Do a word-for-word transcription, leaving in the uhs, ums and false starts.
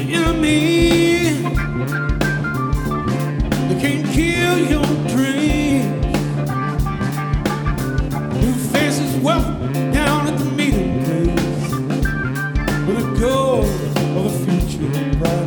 enemy. They can't kill your dreams. New faces welcome down at the meeting place with a goal of a future bright.